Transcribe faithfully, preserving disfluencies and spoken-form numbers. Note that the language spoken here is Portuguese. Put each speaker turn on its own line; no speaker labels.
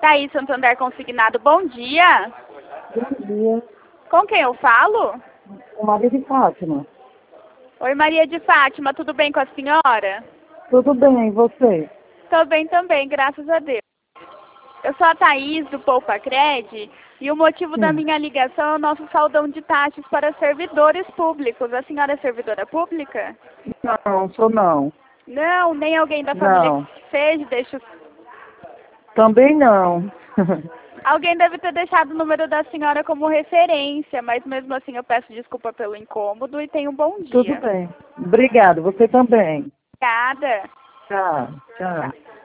Thaís Santander Consignado, bom dia.
Bom dia.
Com quem eu falo?
É Maria de Fátima.
Oi, Maria de Fátima, tudo bem com a senhora?
Tudo bem, e você?
Tô bem também, graças a Deus. Eu sou a Thaís, do Poupa Cred, e o motivo
Sim.
da minha ligação é o nosso saldão de taxas para servidores públicos. A senhora é servidora pública?
Não, sou não.
Não, nem alguém da família
Não.
que seja, deixa...
Também não.
Alguém deve ter deixado o número da senhora como referência, mas mesmo assim eu peço desculpa pelo incômodo e tenha um bom dia.
Tudo bem. Obrigada, você também.
Obrigada.
Tchau, tchau.
Tchau.